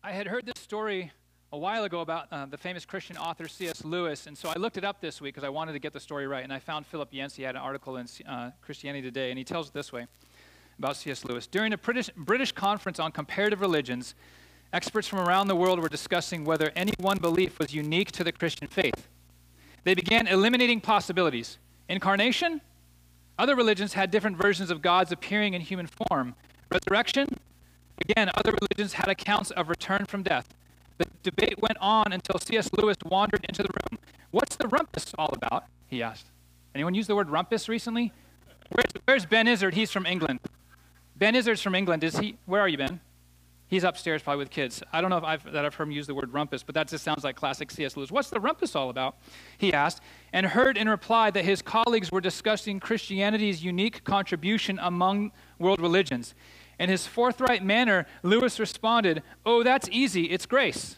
I had heard this story a while ago about the famous Christian author C.S. Lewis, and so I looked it up this week because I wanted to get the story right, and I found Philip Yancey had an article in Christianity Today, and he tells it this way about C.S. Lewis. During a British conference on comparative religions, experts from around the world were discussing whether any one belief was unique to the Christian faith. They began eliminating possibilities. Incarnation? Other religions had different versions of gods appearing in human form. Resurrection? Again, other religions had accounts of return from death. The debate went on until C.S. Lewis wandered into the room. "What's the rumpus all about?" he asked. Anyone use the word rumpus recently? Where's Ben Izzard? He's from England. Ben Izzard's from England. Where are you, Ben? He's upstairs probably with kids. I don't know if I've heard him use the word rumpus, but that just sounds like classic C.S. Lewis. "What's the rumpus all about?" he asked, and heard in reply that his colleagues were discussing Christianity's unique contribution among world religions. In his forthright manner, Lewis responded, "Oh, that's easy, it's grace."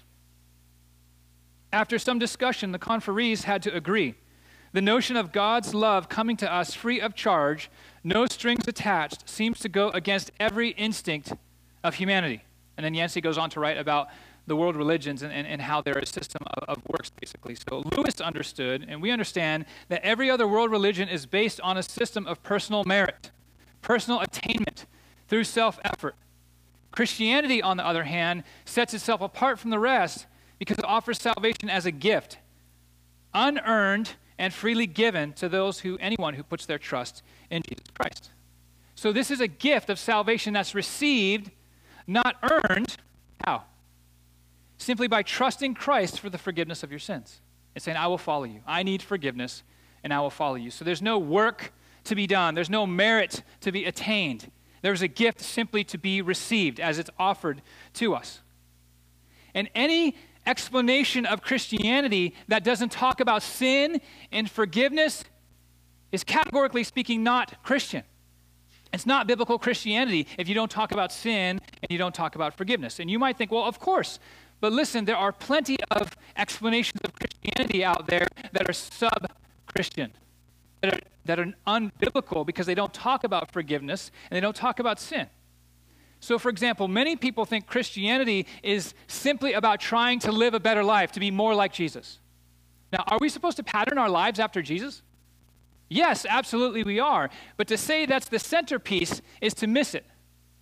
After some discussion, the conferees had to agree. The notion of God's love coming to us free of charge, no strings attached, seems to go against every instinct of humanity. And then Yancey goes on to write about the world religions and how they're a system of works, basically. So Lewis understood, and we understand, that every other world religion is based on a system of personal merit, personal attainment, through self-effort. Christianity, on the other hand, sets itself apart from the rest because it offers salvation as a gift, unearned and freely given to anyone who puts their trust in Jesus Christ. So this is a gift of salvation that's received, not earned. How? Simply by trusting Christ for the forgiveness of your sins and saying, "I will follow you. I need forgiveness, and I will follow you." So there's no work to be done. There's no merit to be attained. There's a gift simply to be received as it's offered to us. And any explanation of Christianity that doesn't talk about sin and forgiveness is, categorically speaking, not Christian. It's not biblical Christianity if you don't talk about sin and you don't talk about forgiveness. And you might think, well, of course. But listen, there are plenty of explanations of Christianity out there that are sub-Christian, that are unbiblical because they don't talk about forgiveness and they don't talk about sin. So, for example, many people think Christianity is simply about trying to live a better life, to be more like Jesus. Now, are we supposed to pattern our lives after Jesus? Yes, absolutely we are. But to say that's the centerpiece is to miss it.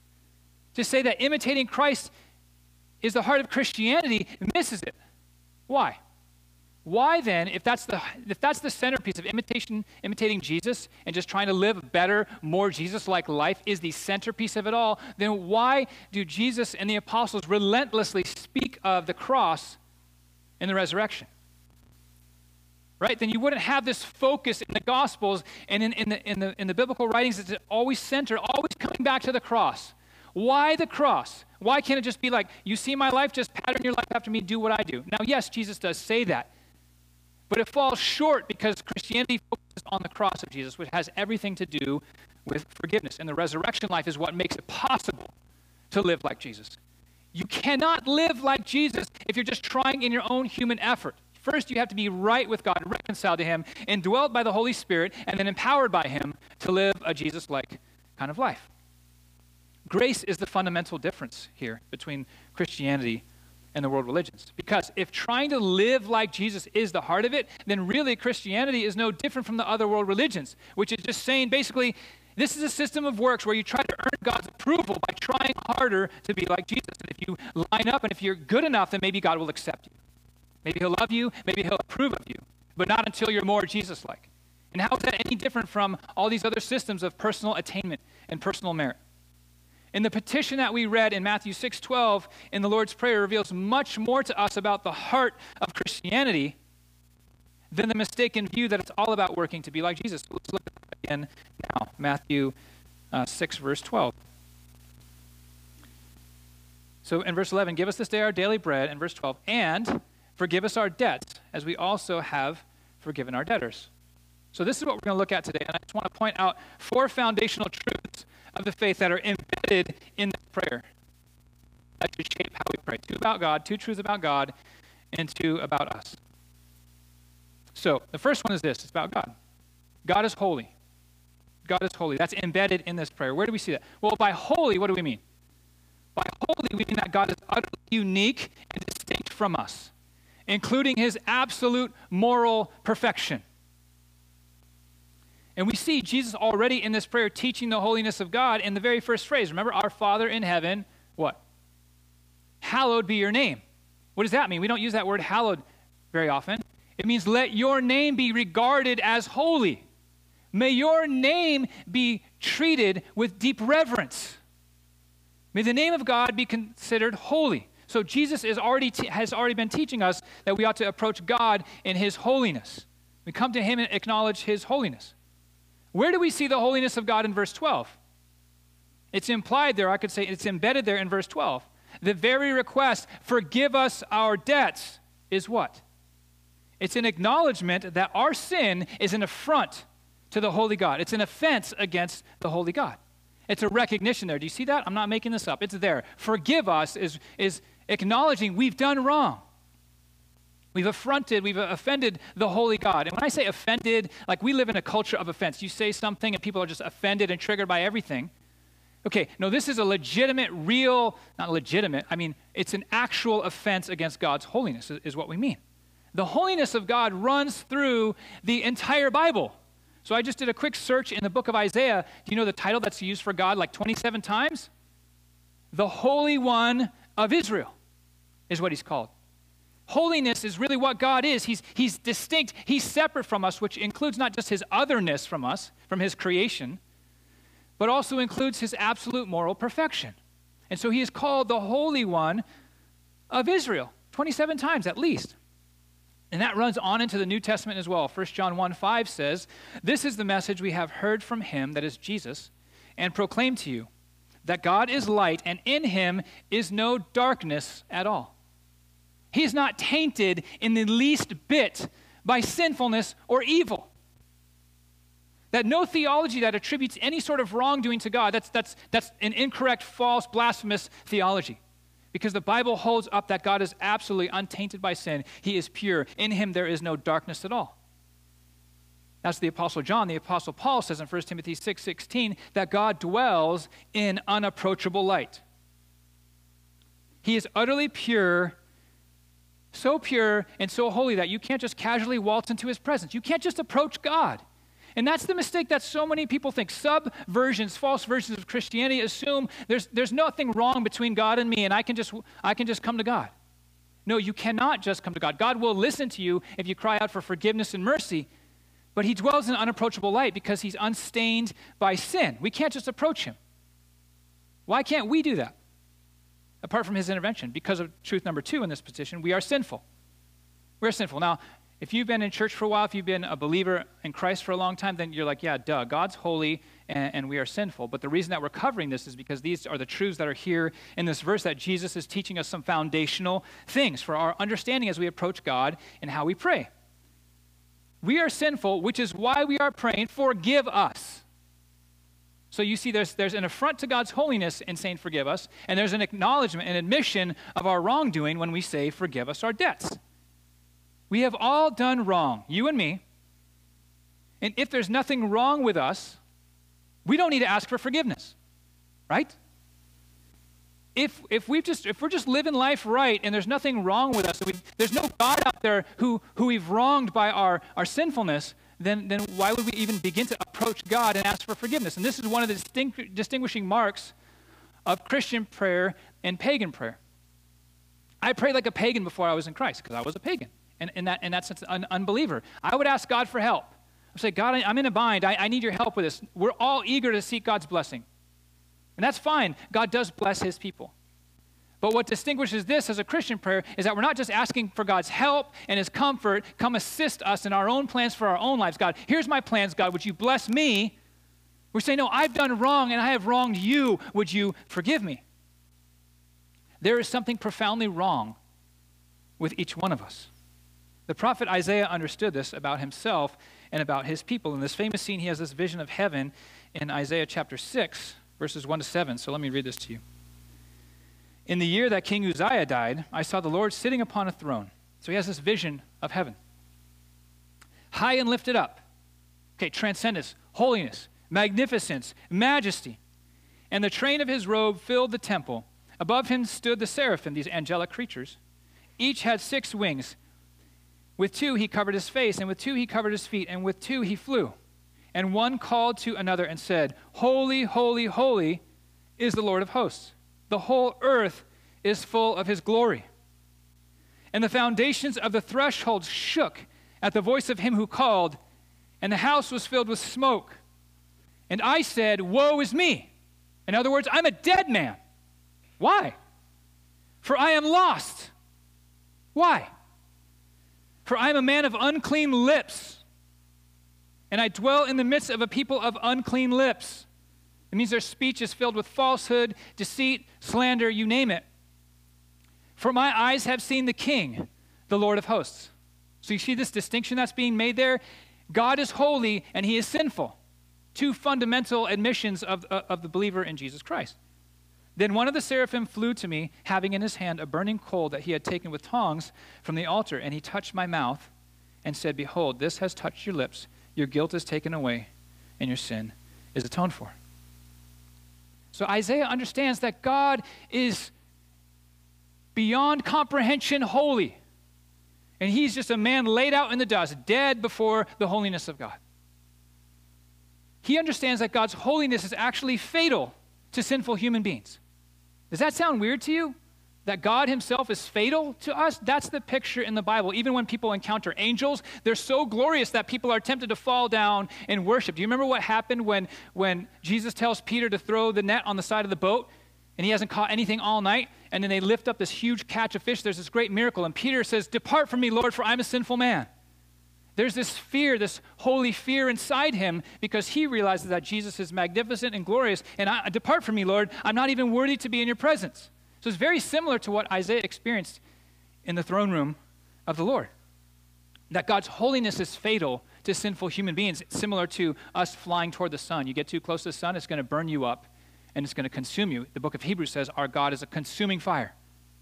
To say that imitating Christ is the heart of Christianity misses it. Why? Why then, if that's the centerpiece of imitating Jesus and just trying to live a better, more Jesus-like life is the centerpiece of it all, then why do Jesus and the apostles relentlessly speak of the cross and the resurrection? Right? Then you wouldn't have this focus in the Gospels and in the biblical writings that's always centered, always coming back to the cross. Why the cross? Why can't it just be like, you see my life, just pattern your life after me, do what I do? Now, yes, Jesus does say that. But it falls short because Christianity focuses on the cross of Jesus, which has everything to do with forgiveness. And the resurrection life is what makes it possible to live like Jesus. You cannot live like Jesus if you're just trying in your own human effort. First, you have to be right with God, reconciled to Him, indwelt by the Holy Spirit, and then empowered by Him to live a Jesus-like kind of life. Grace is the fundamental difference here between Christianity and the world religions. Because if trying to live like Jesus is the heart of it, then really Christianity is no different from the other world religions, which is just saying basically, this is a system of works where you try to earn God's approval by trying harder to be like Jesus. And if you line up and if you're good enough, then maybe God will accept you. Maybe He'll love you, maybe He'll approve of you, but not until you're more Jesus-like. And how is that any different from all these other systems of personal attainment and personal merit? In the petition that we read in Matthew 6:12 in the Lord's Prayer reveals much more to us about the heart of Christianity than the mistaken view that it's all about working to be like Jesus. So let's look at that again now. Matthew 6, verse 12. So in verse 11, give us this day our daily bread. In verse 12, and forgive us our debts as we also have forgiven our debtors. So this is what we're going to look at today. And I just want to point out 4 foundational truths of the faith that are embedded in this prayer that should shape how we pray. 2 about God, 2 truths about God, and 2 about us. So the first one is this. It's about God. God is holy. God is holy. That's embedded in this prayer. Where do we see that? Well, by holy, what do we mean? By holy, we mean that God is utterly unique and distinct from us, including his absolute moral perfection. And we see Jesus already in this prayer teaching the holiness of God in the very first phrase. Remember, our Father in heaven, what? Hallowed be your name. What does that mean? We don't use that word hallowed very often. It means let your name be regarded as holy. May your name be treated with deep reverence. May the name of God be considered holy. So Jesus has already been teaching us that we ought to approach God in his holiness. We come to him and acknowledge his holiness. Where do we see the holiness of God in verse 12? It's implied there, I could say it's embedded there in verse 12. The very request, forgive us our debts, is what? It's an acknowledgement that our sin is an affront to the holy God. It's an offense against the holy God. It's a recognition there. Do you see that? I'm not making this up. It's there. Forgive us is acknowledging we've done wrong. We've offended the holy God. And when I say offended, like we live in a culture of offense. You say something and people are just offended and triggered by everything. Okay, no, this is a legitimate, real, not legitimate, I mean, it's an actual offense against God's holiness is what we mean. The holiness of God runs through the entire Bible. So I just did a quick search in the book of Isaiah. Do you know the title that's used for God like 27 times? The Holy One of Israel is what he's called. Holiness is really what God is. He's distinct. He's separate from us, which includes not just his otherness from us, from his creation, but also includes his absolute moral perfection. And so he is called the Holy One of Israel, 27 times at least. And that runs on into the New Testament as well. 1 John 1:5 says, this is the message we have heard from him, that is Jesus, and proclaim to you, that God is light, and in him is no darkness at all. He is not tainted in the least bit by sinfulness or evil. That no theology that attributes any sort of wrongdoing to God, that's an incorrect, false, blasphemous theology. Because the Bible holds up that God is absolutely untainted by sin. He is pure. In him there is no darkness at all. That's the Apostle John. The Apostle Paul says in 1 Timothy 6:16 that God dwells in unapproachable light. He is utterly pure, so pure and so holy that you can't just casually waltz into his presence. You can't just approach God. And that's the mistake that so many people think. Subversions, false versions of Christianity assume there's nothing wrong between God and me and I can just come to God. No, you cannot just come to God. God will listen to you if you cry out for forgiveness and mercy, but he dwells in unapproachable light because he's unstained by sin. We can't just approach him. Why can't we do that? Apart from his intervention, because of truth number 2 in this petition, we are sinful. We're sinful. Now, if you've been in church for a while, if you've been a believer in Christ for a long time, then you're like, yeah, duh, God's holy and we are sinful. But the reason that we're covering this is because these are the truths that are here in this verse that Jesus is teaching us some foundational things for our understanding as we approach God and how we pray. We are sinful, which is why we are praying, forgive us. So you see there's an affront to God's holiness in saying forgive us, and there's an acknowledgement, an admission of our wrongdoing when we say forgive us our debts. We have all done wrong, you and me. And if there's nothing wrong with us, we don't need to ask for forgiveness, right? If we're just living life right and there's nothing wrong with us, there's no God out there who we've wronged by our sinfulness, then why would we even begin to approach God and ask for forgiveness? And this is one of the distinguishing marks of Christian prayer and pagan prayer. I prayed like a pagan before I was in Christ because I was a pagan. And in that sense, an unbeliever. I would ask God for help. I would say, God, I'm in a bind. I need your help with this. We're all eager to seek God's blessing. And that's fine. God does bless his people. But what distinguishes this as a Christian prayer is that we're not just asking for God's help and his comfort. Come assist us in our own plans for our own lives. God, here's my plans, God. Would you bless me? We're saying, no, I've done wrong and I have wronged you. Would you forgive me? There is something profoundly wrong with each one of us. The prophet Isaiah understood this about himself and about his people. In this famous scene, he has this vision of heaven in Isaiah chapter 6, verses 1 to 7. So let me read this to you. In the year that King Uzziah died, I saw the Lord sitting upon a throne. So he has this vision of heaven. High and lifted up. Okay, transcendence, holiness, magnificence, majesty. And the train of his robe filled the temple. Above him stood the seraphim, these angelic creatures. Each had 6 wings. With 2 he covered his face, and with 2 he covered his feet, and with 2 he flew. And one called to another and said, Holy, holy, holy is the Lord of hosts. The whole earth is full of his glory. And the foundations of the threshold shook at the voice of him who called, and the house was filled with smoke. And I said, Woe is me! In other words, I'm a dead man. Why? For I am lost. Why? For I am a man of unclean lips, and I dwell in the midst of a people of unclean lips. It means their speech is filled with falsehood, deceit, slander, you name it. For my eyes have seen the King, the Lord of hosts. So you see this distinction that's being made there? God is holy and he is sinful. 2 fundamental admissions of the believer in Jesus Christ. Then one of the seraphim flew to me, having in his hand a burning coal that he had taken with tongs from the altar, and he touched my mouth and said, Behold, this has touched your lips. Your guilt is taken away, and your sin is atoned for. So Isaiah understands that God is beyond comprehension holy. And he's just a man laid out in the dust, dead before the holiness of God. He understands that God's holiness is actually fatal to sinful human beings. Does that sound weird to you? That God himself is fatal to us? That's the picture in the Bible. Even when people encounter angels, they're so glorious that people are tempted to fall down and worship. Do you remember what happened when Jesus tells Peter to throw the net on the side of the boat and he hasn't caught anything all night? And then they lift up this huge catch of fish. There's this great miracle. And Peter says, Depart from me, Lord, for I'm a sinful man. There's this fear, this holy fear inside him because he realizes that Jesus is magnificent and glorious. And depart from me, Lord. I'm not even worthy to be in your presence. So it's very similar to what Isaiah experienced in the throne room of the Lord. That God's holiness is fatal to sinful human beings. It's similar to us flying toward the sun. You get too close to the sun, it's going to burn you up and it's going to consume you. The book of Hebrews says our God is a consuming fire.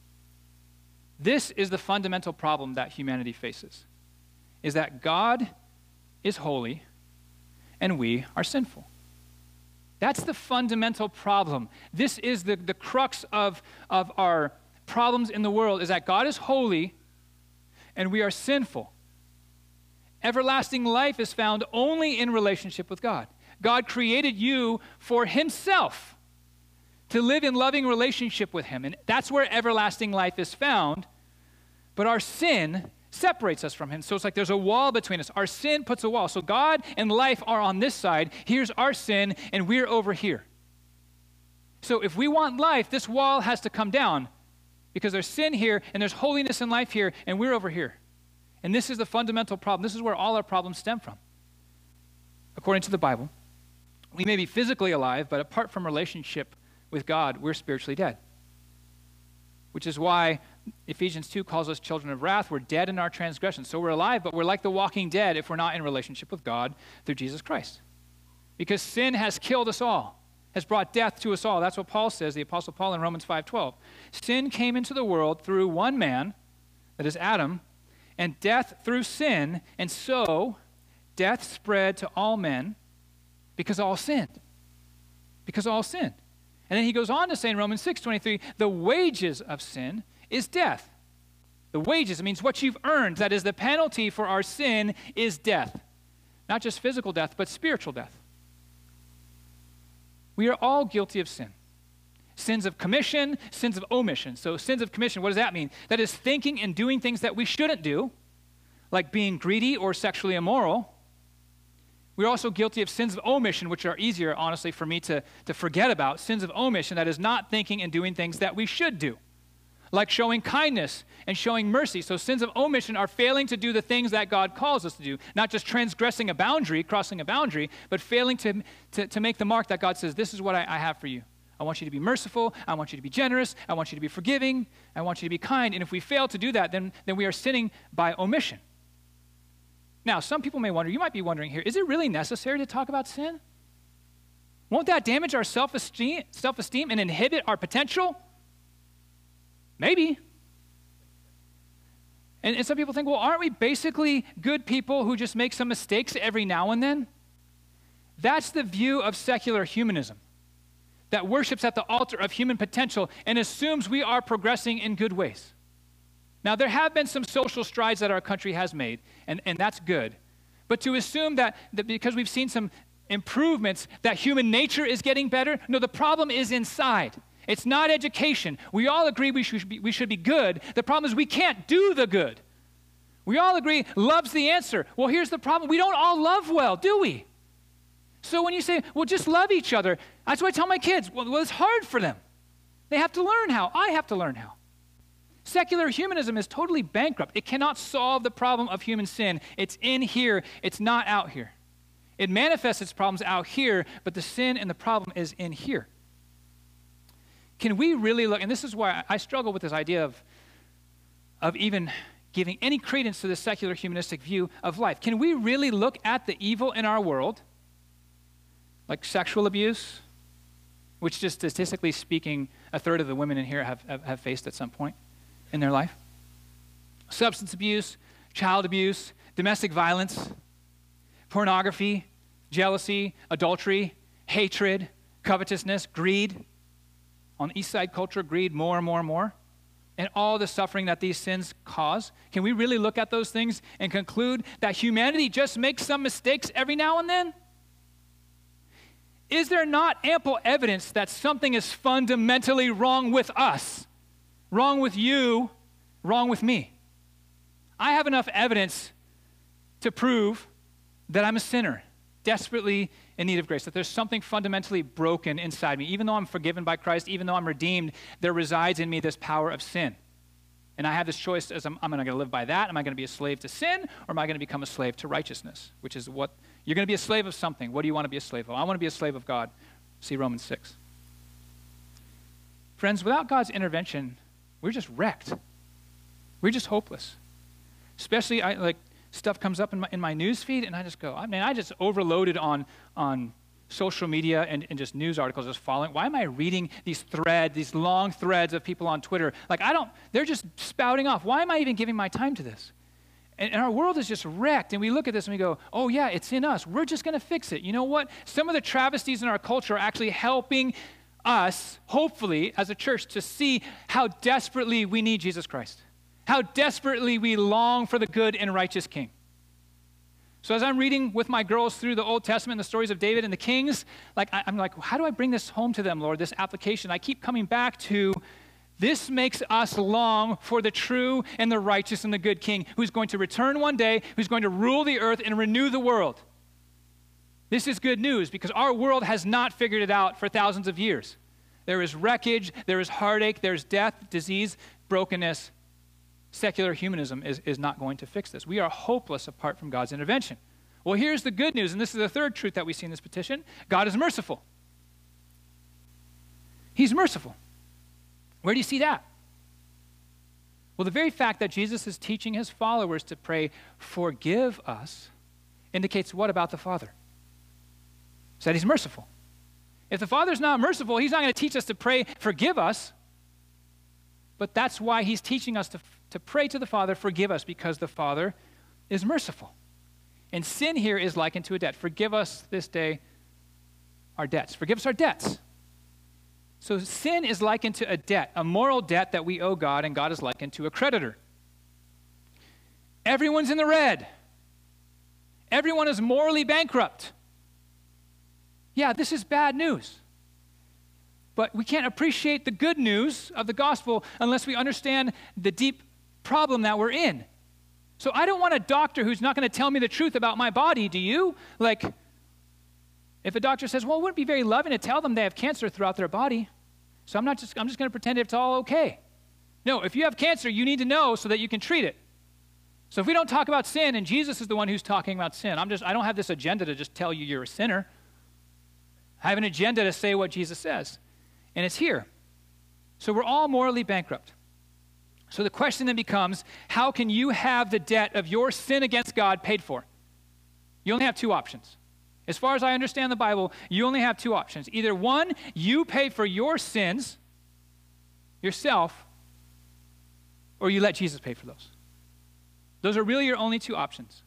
This is the fundamental problem that humanity faces. Is that God is holy and we are sinful. That's the fundamental problem. This is the crux of our problems in the world, is that God is holy and we are sinful. Everlasting life is found only in relationship with God. God created you for himself, to live in loving relationship with him. And that's where everlasting life is found. But our sin separates us from him. So it's like there's a wall between us. Our sin puts a wall. So God and life are on this side. Here's our sin, and we're over here. So if we want life, this wall has to come down because there's sin here, and there's holiness and life here, and we're over here. And this is the fundamental problem. This is where all our problems stem from. According to the Bible, we may be physically alive, but apart from relationship with God, we're spiritually dead. Which is why Ephesians 2 calls us children of wrath. We're dead in our transgressions. So we're alive, but we're like the walking dead if we're not in relationship with God through Jesus Christ. Because sin has killed us all, has brought death to us all. That's what Paul says, the Apostle Paul in Romans 5:12. Sin came into the world through one man, that is Adam, and death through sin, and so death spread to all men because all sinned. Because all sinned. And then he goes on to say in Romans 6:23, the wages of sin is death. The wages, it means what you've earned. That is, the penalty for our sin is death. Not just physical death, but spiritual death. We are all guilty of sin. Sins of commission, sins of omission. So sins of commission, what does that mean? That is thinking and doing things that we shouldn't do, like being greedy or sexually immoral. We're also guilty of sins of omission, which are easier, honestly, for me to forget about. Sins of omission, that is not thinking and doing things that we should do, like showing kindness and showing mercy. So sins of omission are failing to do the things that God calls us to do, not just transgressing a boundary, crossing a boundary, but failing to make the mark that God says, this is what I have for you. I want you to be merciful. I want you to be generous. I want you to be forgiving. I want you to be kind. And if we fail to do that, then we are sinning by omission. Now, some people may wonder, you might be wondering here, is it really necessary to talk about sin? Won't that damage our self-esteem and inhibit our potential? Maybe. And some people think, well, aren't we basically good people who just make some mistakes every now and then? That's the view of secular humanism. that worships at the altar of human potential and assumes we are progressing in good ways. Now, there have been some social strides that our country has made, and that's good. But to assume that because we've seen some improvements, that human nature is getting better, no, the problem is inside. It's not education. We all agree we should be good. The problem is we can't do the good. We all agree love's the answer. Well, here's the problem. We don't all love well, do we? So when you say, well, just love each other, that's what I tell my kids. Well, it's hard for them. They have to learn how. I have to learn how. Secular humanism is totally bankrupt. It cannot solve the problem of human sin. It's in here. It's not out here. It manifests its problems out here, but the sin and the problem is in here. Can we really look, and this is why I struggle with this idea of even giving any credence to the secular humanistic view of life. Can we really look at the evil in our world, like sexual abuse, which just statistically speaking, a third of the women in here have faced at some point in their life? Substance abuse, child abuse, domestic violence, pornography, jealousy, adultery, hatred, covetousness, greed. On East Side culture, greed more and more and more. And all the suffering that these sins cause. Can we really look at those things and conclude that humanity just makes some mistakes every now and then? Is there not ample evidence that something is fundamentally wrong with us? Wrong with you, wrong with me? I have enough evidence to prove that I'm a sinner, desperately in need of grace, that there's something fundamentally broken inside me. Even though I'm forgiven by Christ, even though I'm redeemed, there resides in me this power of sin. And I have this choice as I'm going to live by that. Am I going to be a slave to sin, or am I going to become a slave to righteousness? Which is what, you're going to be a slave of something. What do you want to be a slave of? I want to be a slave of God. See Romans 6. Friends, without God's intervention, we're just wrecked. We're just hopeless. Especially, stuff comes up in my news feed, and I just go, I just overloaded on social media and just news articles just following. Why am I reading these long threads of people on Twitter? They're just spouting off. Why am I even giving my time to this? And our world is just wrecked, and we look at this and we go, oh yeah, it's in us. We're just going to fix it. You know what? Some of the travesties in our culture are actually helping us, hopefully, as a church, to see how desperately we need Jesus Christ. How desperately we long for the good and righteous King. So as I'm reading with my girls through the Old Testament, the stories of David and the kings, I'm like, how do I bring this home to them, Lord, this application? I keep coming back to, this makes us long for the true and the righteous and the good King, who's going to return one day, who's going to rule the earth and renew the world. This is good news because our world has not figured it out for thousands of years. There is wreckage, there is heartache, there's death, disease, brokenness. Secular humanism is not going to fix this. We are hopeless apart from God's intervention. Well, here's the good news, and this is the third truth that we see in this petition. God is merciful. He's merciful. Where do you see that? Well, the very fact that Jesus is teaching his followers to pray, forgive us, indicates what about the Father? It's that he's merciful. If the Father's not merciful, he's not going to teach us to pray, forgive us. But that's why he's teaching us to pray to the Father, forgive us, because the Father is merciful. And sin here is likened to a debt. Forgive us this day our debts. Forgive us our debts. So sin is likened to a debt, a moral debt that we owe God, and God is likened to a creditor. Everyone's in the red. Everyone is morally bankrupt. Yeah, this is bad news. But we can't appreciate the good news of the gospel unless we understand the deep problem that we're in. So I don't want a doctor who's not going to tell me the truth about my body, do you? If a doctor says, well, it wouldn't be very loving to tell them they have cancer throughout their body, so I'm just going to pretend it's all okay. No, if you have cancer, you need to know so that you can treat it. So if we don't talk about sin, and Jesus is the one who's talking about sin, I don't have this agenda to just tell you you're a sinner. I have an agenda to say what Jesus says, and it's here. So we're all morally bankrupt. So the question then becomes, how can you have the debt of your sin against God paid for? You only have two options. As far as I understand the Bible, you only have two options. Either one, you pay for your sins yourself, or you let Jesus pay for those. Those are really your only two options.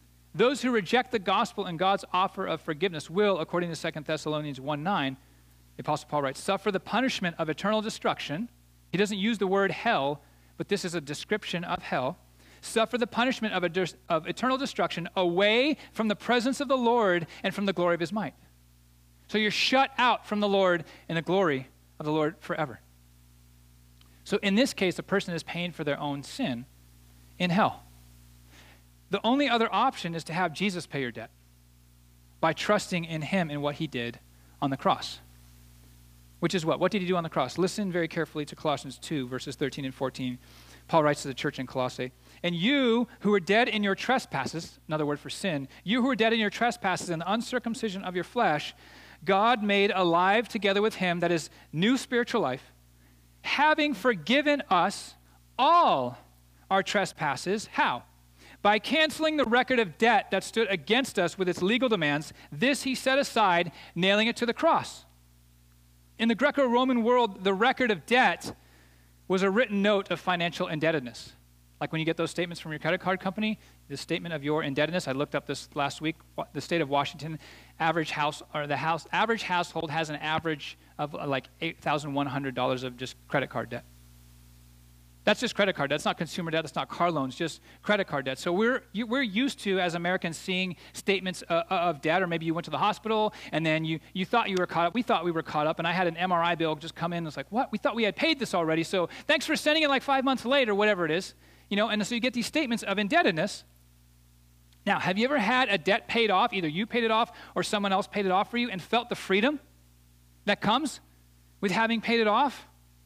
Those who reject the gospel and God's offer of forgiveness will, according to 2 Thessalonians 1:9, the Apostle Paul writes, suffer the punishment of eternal destruction. He doesn't use the word hell, but this is a description of hell. Suffer the punishment of eternal destruction away from the presence of the Lord and from the glory of his might. So you're shut out from the Lord and the glory of the Lord forever. So in this case, a person is paying for their own sin in hell. The only other option is to have Jesus pay your debt by trusting in him and what he did on the cross. Which is what? What did he do on the cross? Listen very carefully to Colossians 2, verses 13 and 14. Paul writes to the church in Colossae, and you who were dead in your trespasses, another word for sin, you who were dead in your trespasses and the uncircumcision of your flesh, God made alive together with him, that is new spiritual life, having forgiven us all our trespasses. How? By canceling the record of debt that stood against us with its legal demands. This he set aside, nailing it to the cross. In the Greco-Roman world, the record of debt was a written note of financial indebtedness. Like when you get those statements from your credit card company, the statement of your indebtedness. I looked up this last week. The state of Washington, average household has an average of like $8,100 of just credit card debt. That's just credit card debt. That's not consumer debt. That's not car loans, just credit card debt. So we're used to, as Americans, seeing statements of debt, or maybe you went to the hospital and then you thought you were caught up. We thought we were caught up, and I had an MRI bill just come in. It's like, what? We thought we had paid this already, so thanks for sending it like 5 months late or whatever it is. You know, and so you get these statements of indebtedness. Now, have you ever had a debt paid off, either you paid it off or someone else paid it off for you, and felt the freedom that comes with having paid it off?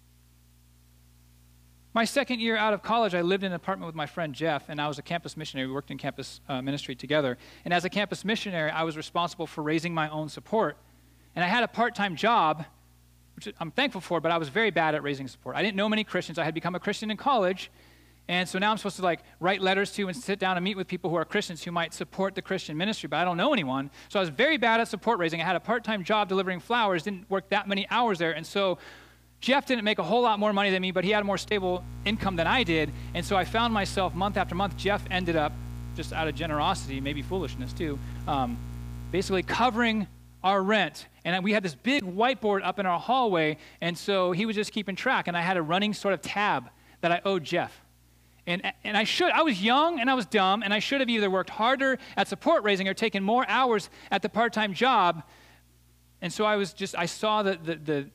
My second year out of college, I lived in an apartment with my friend Jeff, and I was a campus missionary. We worked in campus ministry together. And as a campus missionary, I was responsible for raising my own support. And I had a part-time job, which I'm thankful for, but I was very bad at raising support. I didn't know many Christians. I had become a Christian in college. And so now I'm supposed to like write letters to and sit down and meet with people who are Christians who might support the Christian ministry, but I don't know anyone. So I was very bad at support raising. I had a part-time job delivering flowers, didn't work that many hours there. And so Jeff didn't make a whole lot more money than me, but he had a more stable income than I did. And so I found myself month after month, Jeff ended up, just out of generosity, maybe foolishness too, basically covering our rent. And we had this big whiteboard up in our hallway, and so he was just keeping track. And I had a running sort of tab that I owed Jeff. And I was young and I was dumb, and I should have either worked harder at support raising or taken more hours at the part-time job. And so I saw the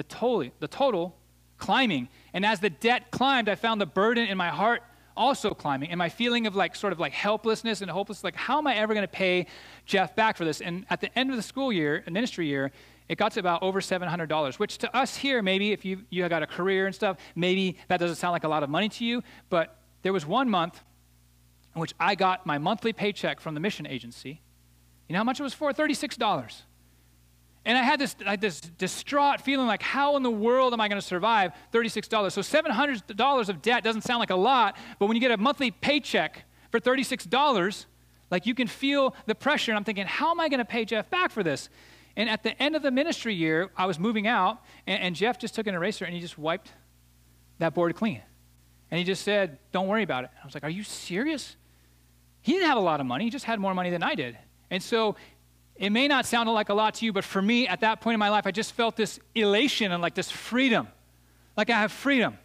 total climbing. And as the debt climbed, I found the burden in my heart also climbing, and my feeling of like sort of like helplessness and hopeless, like how am I ever going to pay Jeff back for this? And at the end of the school year, ministry year, it got to about over $700, which to us here, maybe if you got a career and stuff, maybe that doesn't sound like a lot of money to you, but there was one month in which I got my monthly paycheck from the mission agency. You know how much it was for? $36. And I had this distraught feeling like, how in the world am I going to survive $36? So $700 of debt doesn't sound like a lot, but when you get a monthly paycheck for $36, like you can feel the pressure. And I'm thinking, how am I going to pay Jeff back for this? And at the end of the ministry year, I was moving out, and Jeff just took an eraser and he just wiped that board clean. And he just said, don't worry about it. I was like, are you serious? He didn't have a lot of money. He just had more money than I did. And so it may not sound like a lot to you, but for me, at that point in my life, I just felt this elation and like this freedom. Like I have freedom.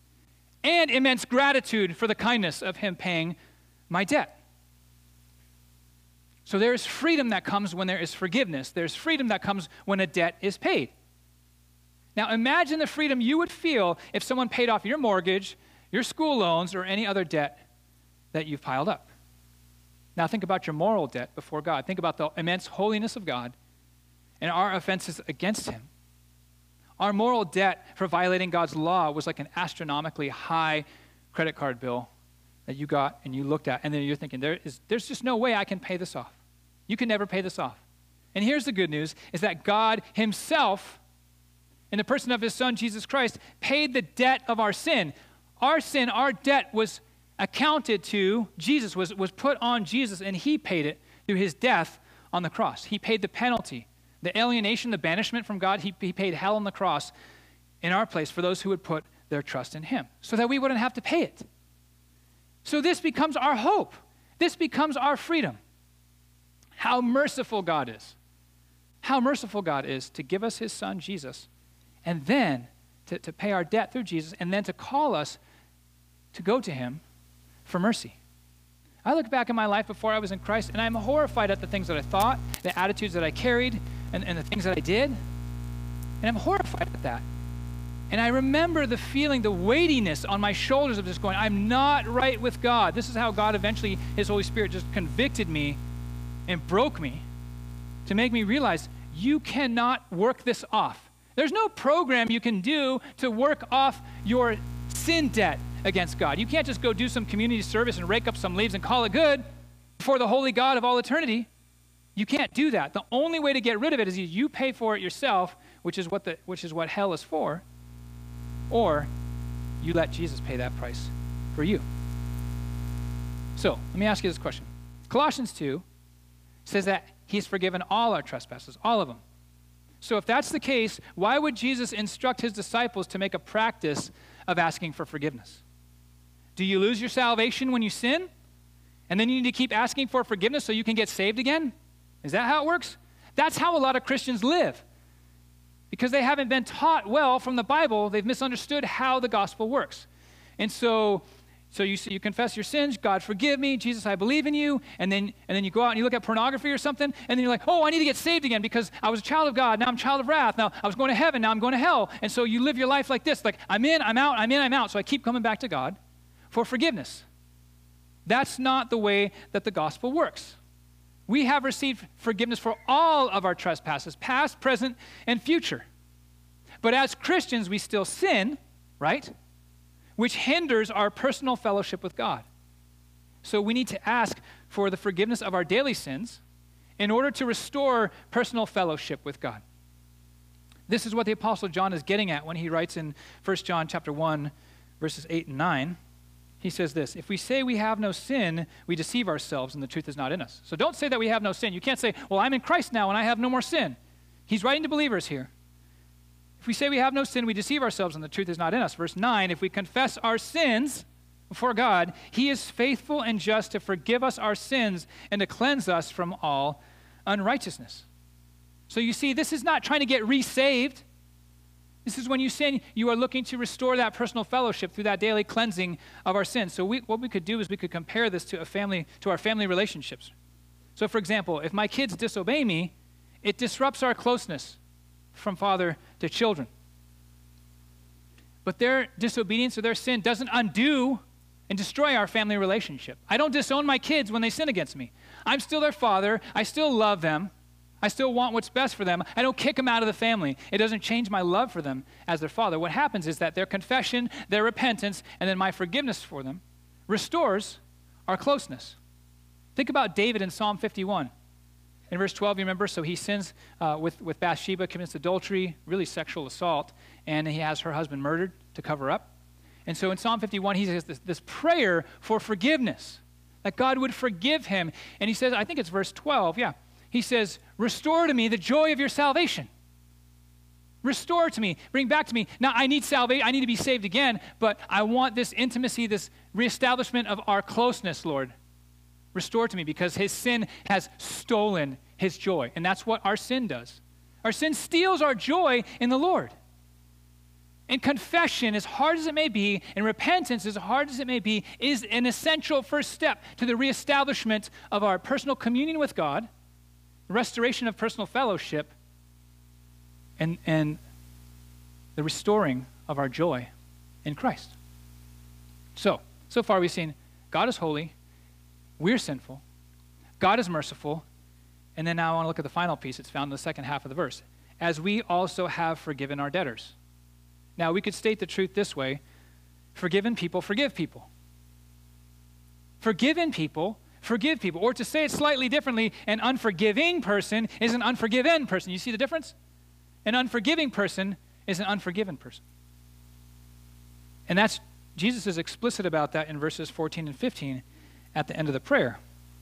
And immense gratitude for the kindness of him paying my debt. So there is freedom that comes when there is forgiveness. There's freedom that comes when a debt is paid. Now imagine the freedom you would feel if someone paid off your mortgage, your school loans, or any other debt that you've piled up. Now think about your moral debt before God. Think about the immense holiness of God and our offenses against him. Our moral debt for violating God's law was like an astronomically high credit card bill that you got and you looked at, and then you're thinking, there's just no way I can pay this off. You can never pay this off. And here's the good news, is that God himself, in the person of his son, Jesus Christ, paid the debt of our sin. Our sin, our debt was accounted to Jesus, was put on Jesus, and he paid it through his death on the cross. He paid the penalty, the alienation, the banishment from God. He paid hell on the cross in our place for those who would put their trust in him, so that we wouldn't have to pay it. So this becomes our hope. This becomes our freedom. How merciful God is. how merciful God is to give us his son, Jesus, and then to pay our debt through Jesus, and then to call us to go to him for mercy. I look back in my life before I was in Christ, and I'm horrified at the things that I thought, the attitudes that I carried, and the things that I did. And I'm horrified at that. And I remember the feeling, the weightiness on my shoulders of just going, I'm not right with God. This is how God eventually, his Holy Spirit just convicted me and broke me to make me realize you cannot work this off. There's no program you can do to work off your sin debt against God. You can't just go do some community service and rake up some leaves and call it good before the holy God of all eternity. You can't do that. The only way to get rid of it is you pay for it yourself, which is what hell is for, or you let Jesus pay that price for you. So let me ask you this question. Colossians 2 says that he's forgiven all our trespasses, all of them. So if that's the case, why would Jesus instruct his disciples to make a practice of asking for forgiveness? Do you lose your salvation when you sin? And then you need to keep asking for forgiveness so you can get saved again? Is that how it works? That's how a lot of Christians live. Because they haven't been taught well from the Bible, they've misunderstood how the gospel works. And so you confess your sins, God forgive me, Jesus, I believe in you, and then you go out and you look at pornography or something, and then you're like, oh, I need to get saved again because I was a child of God, now I'm a child of wrath, now I was going to heaven, now I'm going to hell. And so you live your life like this, like I'm in, I'm out, I'm in, I'm out. So I keep coming back to God for forgiveness. That's not the way that the gospel works. We have received forgiveness for all of our trespasses, past, present, and future. But as Christians, we still sin, right? Which hinders our personal fellowship with God. So we need to ask for the forgiveness of our daily sins in order to restore personal fellowship with God. This is what the Apostle John is getting at when he writes in 1 John chapter 1, verses 8 and 9. He says this, if we say we have no sin, we deceive ourselves and the truth is not in us. So don't say that we have no sin. You can't say, well, I'm in Christ now and I have no more sin. He's writing to believers here. If we say we have no sin, we deceive ourselves and the truth is not in us. Verse 9, if we confess our sins before God, he is faithful and just to forgive us our sins and to cleanse us from all unrighteousness. So you see, this is not trying to get re-saved. This is when you sin, you are looking to restore that personal fellowship through that daily cleansing of our sins. So what we could do is we could compare this to our family relationships. So for example, if my kids disobey me, it disrupts our closeness from father to children. But their disobedience or their sin doesn't undo and destroy our family relationship. I don't disown my kids when they sin against me. I'm still their father. I still love them. I still want what's best for them. I don't kick them out of the family. It doesn't change my love for them as their father. What happens is that their confession, their repentance, and then my forgiveness for them restores our closeness. Think about David in Psalm 51. In verse 12, you remember, so he sins with Bathsheba, commits adultery, really sexual assault, and he has her husband murdered to cover up. And so in Psalm 51, he says this prayer for forgiveness, that God would forgive him. And he says, I think it's verse 12, yeah. He says, restore to me the joy of your salvation. Restore to me, bring back to me. Now I need salvation, I need to be saved again, but I want this intimacy, this reestablishment of our closeness, Lord. Restore to me because his sin has stolen his joy. And that's what our sin does. Our sin steals our joy in the Lord. And confession, as hard as it may be, and repentance, as hard as it may be, is an essential first step to the reestablishment of our personal communion with God, restoration of personal fellowship, and the restoring of our joy in Christ. So far we've seen God is holy, we're sinful, God is merciful, and then now I want to look at the final piece. It's found in the second half of the verse. As we also have forgiven our debtors. Now we could state the truth this way: forgiven people forgive people. Forgiven people forgive people. Or to say it slightly differently, an unforgiving person is an unforgiven person. You see the difference? An unforgiving person is an unforgiven person. And that's, Jesus is explicit about that in verses 14 and 15 at the end of the prayer.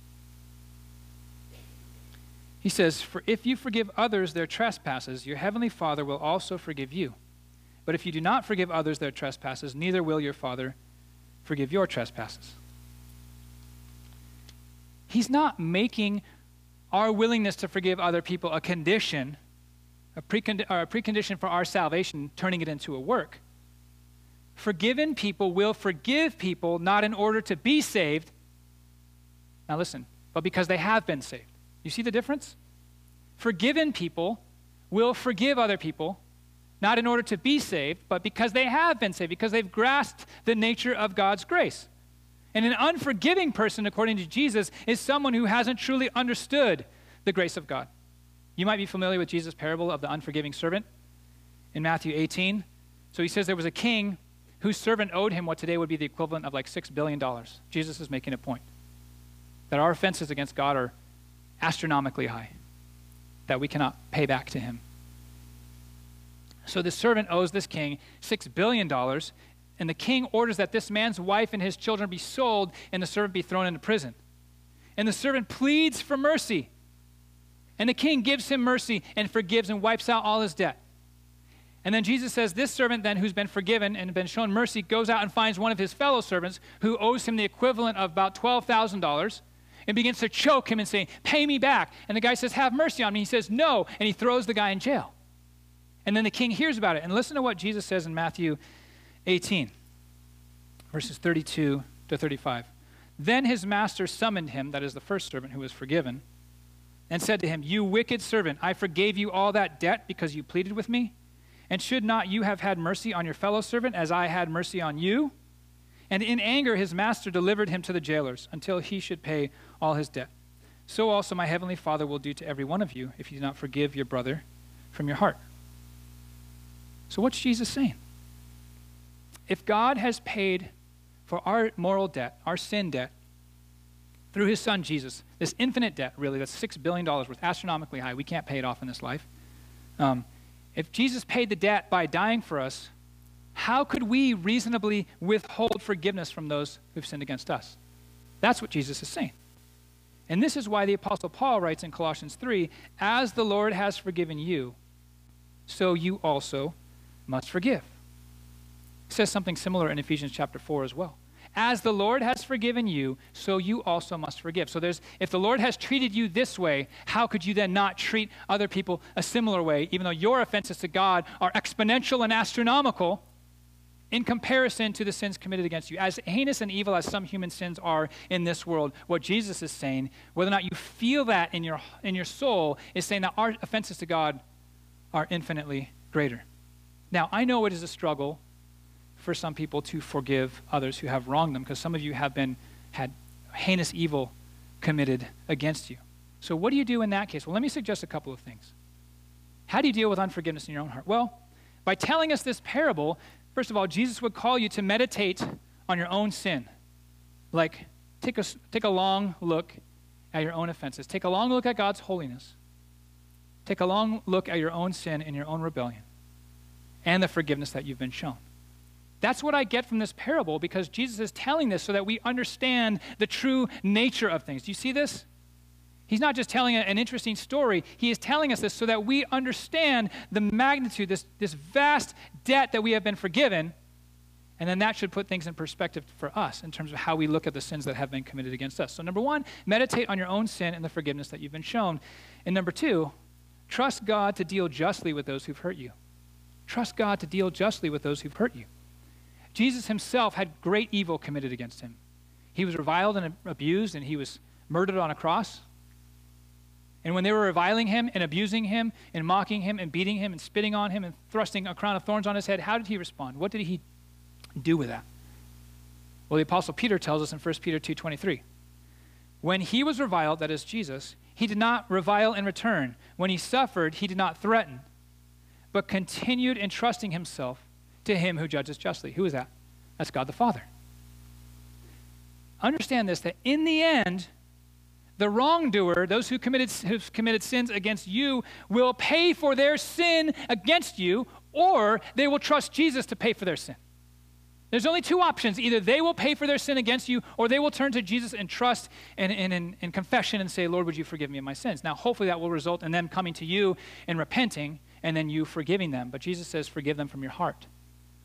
He says, for if you forgive others their trespasses, your heavenly Father will also forgive you. But if you do not forgive others their trespasses, neither will your Father forgive your trespasses. He's not making our willingness to forgive other people a condition, a precondition for our salvation, turning it into a work. Forgiven people will forgive people not in order to be saved. Now listen, but because they have been saved. You see the difference? Forgiven people will forgive other people not in order to be saved, but because they have been saved, because they've grasped the nature of God's grace. And an unforgiving person, according to Jesus, is someone who hasn't truly understood the grace of God. You might be familiar with Jesus' parable of the unforgiving servant in Matthew 18. So he says there was a king whose servant owed him what today would be the equivalent of like $6 billion. Jesus is making a point that our offenses against God are astronomically high, that we cannot pay back to him. So the servant owes this king $6 billion, and the king orders that this man's wife and his children be sold and the servant be thrown into prison. And the servant pleads for mercy. And the king gives him mercy and forgives and wipes out all his debt. And then Jesus says this servant then, who's been forgiven and been shown mercy, goes out and finds one of his fellow servants who owes him the equivalent of about $12,000 and begins to choke him and say, "Pay me back." And the guy says, "Have mercy on me." He says, "No," and he throws the guy in jail. And then the king hears about it. And listen to what Jesus says in Matthew 18, verses 32 to 35. Then his master summoned him, that is the first servant who was forgiven, and said to him, "You wicked servant, I forgave you all that debt because you pleaded with me. And should not you have had mercy on your fellow servant as I had mercy on you?" And in anger his master delivered him to the jailers until he should pay all his debt. So also my heavenly Father will do to every one of you if you do not forgive your brother from your heart. So what's Jesus saying? If God has paid for our moral debt, our sin debt, through his son Jesus, this infinite debt, really, that's $6 billion worth, astronomically high. We can't pay it off in this life. If Jesus paid the debt by dying for us, how could we reasonably withhold forgiveness from those who've sinned against us? That's what Jesus is saying. And this is why the Apostle Paul writes in Colossians 3, "As the Lord has forgiven you, so you also must forgive." It says something similar in Ephesians chapter 4 as well. As the Lord has forgiven you, so you also must forgive. So if the Lord has treated you this way, how could you then not treat other people a similar way, even though your offenses to God are exponential and astronomical in comparison to the sins committed against you? As heinous and evil as some human sins are in this world, what Jesus is saying, whether or not you feel that in your soul, is saying that our offenses to God are infinitely greater. Now, I know it is a struggle for some people to forgive others who have wronged them, because some of you have had heinous evil committed against you. So what do you do in that case? Well, let me suggest a couple of things. How do you deal with unforgiveness in your own heart? Well, by telling us this parable, first of all, Jesus would call you to meditate on your own sin. Like, take a long look at your own offenses. Take a long look at God's holiness. Take a long look at your own sin and your own rebellion and the forgiveness that you've been shown. That's what I get from this parable, because Jesus is telling this so that we understand the true nature of things. Do you see this? He's not just telling an interesting story. He is telling us this so that we understand the magnitude, this vast debt that we have been forgiven, and then that should put things in perspective for us in terms of how we look at the sins that have been committed against us. So number one, meditate on your own sin and the forgiveness that you've been shown. And number two, trust God to deal justly with those who've hurt you. Trust God to deal justly with those who've hurt you. Jesus himself had great evil committed against him. He was reviled and abused, and he was murdered on a cross. And when they were reviling him and abusing him and mocking him and beating him and spitting on him and thrusting a crown of thorns on his head, how did he respond? What did he do with that? Well, the Apostle Peter tells us in 1 Peter 2:23, when he was reviled, that is Jesus, he did not revile in return. When he suffered, he did not threaten, but continued entrusting himself to him who judges justly. Who is that? That's God the Father. Understand this, that in the end, the wrongdoer, those who've committed sins against you, will pay for their sin against you, or they will trust Jesus to pay for their sin. There's only two options. Either they will pay for their sin against you, or they will turn to Jesus and trust in confession and say, "Lord, would you forgive me of my sins?" Now, hopefully that will result in them coming to you and repenting, and then you forgiving them. But Jesus says, forgive them from your heart.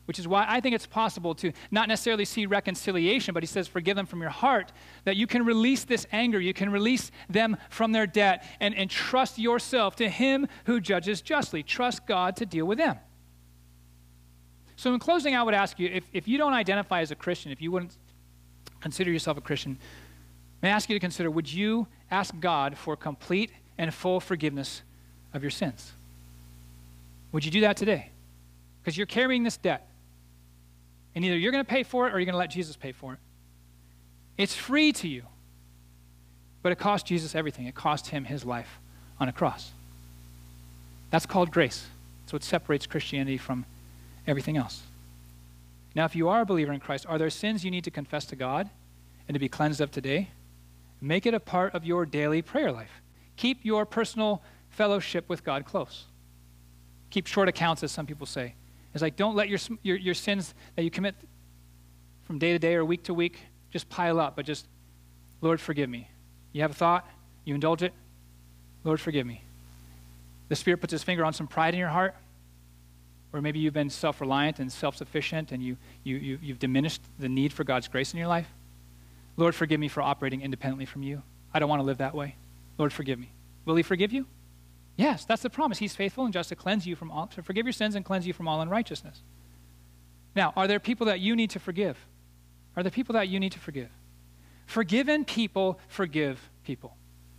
which is why I think it's possible to not necessarily see reconciliation, but he says, forgive them from your heart, that you can release this anger, you can release them from their debt, and trust yourself to him who judges justly. Trust God to deal with them. So in closing, I would ask you, if you don't identify as a Christian, if you wouldn't consider yourself a Christian, may I ask you to consider, would you ask God for complete and full forgiveness of your sins? Would you do that today? Because you're carrying this debt. And either you're going to pay for it or you're going to let Jesus pay for it. It's free to you. But it cost Jesus everything. It cost him his life on a cross. That's called grace. That's what separates Christianity from everything else. Now, if you are a believer in Christ, are there sins you need to confess to God and to be cleansed of today? Make it a part of your daily prayer life. Keep your personal fellowship with God close. Keep short accounts, as some people say. It's like, don't let your sins that you commit from day to day or week to week just pile up, but just, Lord, forgive me. You have a thought, you indulge it, Lord, forgive me. The Spirit puts his finger on some pride in your heart, or maybe you've been self-reliant and self-sufficient and you've diminished the need for God's grace in your life. Lord, forgive me for operating independently from you. I don't want to live that way. Lord, forgive me. Will he forgive you? Yes, that's the promise. He's faithful and just to cleanse you from all, to forgive your sins and cleanse you from all unrighteousness. Now, are there people that you need to forgive? Are there people that you need to forgive? Forgiven people forgive people.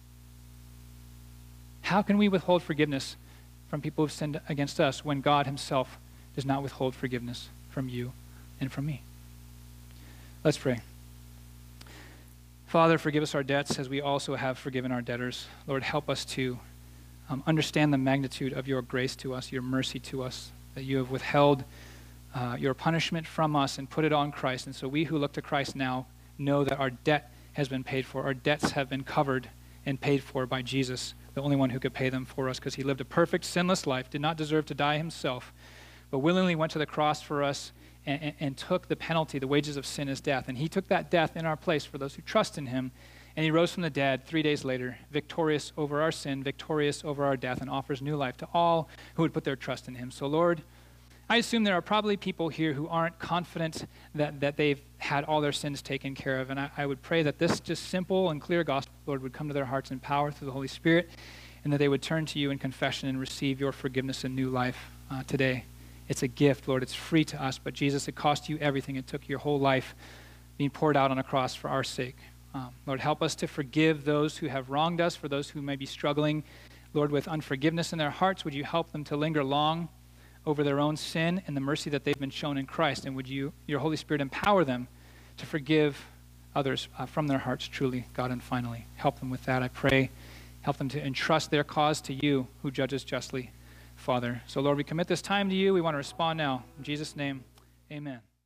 How can we withhold forgiveness from people who've sinned against us when God himself does not withhold forgiveness from you and from me? Let's pray. Father, forgive us our debts as we also have forgiven our debtors. Lord, help us to understand the magnitude of your grace to us, your mercy to us, that you have withheld your punishment from us and put it on Christ. And so we who look to Christ now know that our debt has been paid for. Our debts have been covered and paid for by Jesus, the only one who could pay them for us, because he lived a perfect, sinless life, did not deserve to die himself, but willingly went to the cross for us and took the penalty. The wages of sin is death. And he took that death in our place for those who trust in him. And he rose from the dead 3 days later, victorious over our sin, victorious over our death, and offers new life to all who would put their trust in him. So, Lord, I assume there are probably people here who aren't confident that they've had all their sins taken care of. And I would pray that this just simple and clear gospel, Lord, would come to their hearts in power through the Holy Spirit, and that they would turn to you in confession and receive your forgiveness and new life today. It's a gift, Lord. It's free to us. But Jesus, it cost you everything. It took your whole life being poured out on a cross for our sake. Lord, help us to forgive those who have wronged us, for those who may be struggling, Lord, with unforgiveness in their hearts. Would you help them to linger long over their own sin and the mercy that they've been shown in Christ? And would you, your Holy Spirit, empower them to forgive others from their hearts truly, God, and finally. Help them with that, I pray. Help them to entrust their cause to you, who judges justly, Father. So, Lord, we commit this time to you. We want to respond now. In Jesus' name, amen.